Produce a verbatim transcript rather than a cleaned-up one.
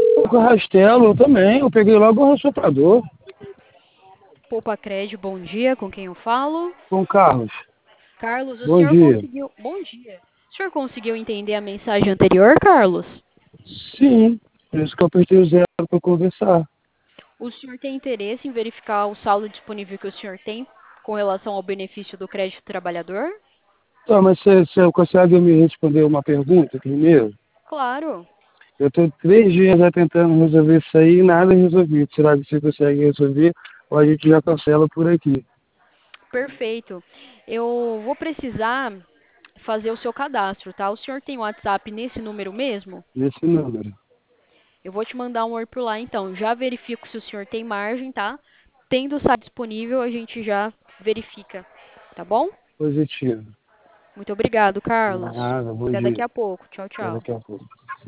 Com o Rastelo eu também, eu peguei logo o ressoprador Poupa Crédito, bom dia, com quem eu falo? com o Carlos. Carlos, o Bom senhor dia. conseguiu... Bom dia. O senhor conseguiu entender a mensagem anterior, Carlos? Sim, por isso que eu apertei o zero para conversar. O senhor tem interesse em verificar o saldo disponível que o senhor tem com relação ao benefício do crédito trabalhador? Tá, mas você, você consegue me responder uma pergunta primeiro? Claro. Eu estou três dias já tentando resolver isso aí e nada resolvido. Será que você consegue resolver ou a gente já cancela por aqui? Perfeito. Eu vou precisar fazer o seu cadastro, tá? O senhor tem WhatsApp nesse número mesmo? Nesse número. Eu vou te mandar um oi por lá, então. Já verifico se o senhor tem margem, tá? Tendo o site disponível, a gente já verifica, tá bom? Positivo. Muito obrigado, Carlos. Nada, bom Até daqui dia. a pouco. Tchau, Até tchau. daqui a pouco.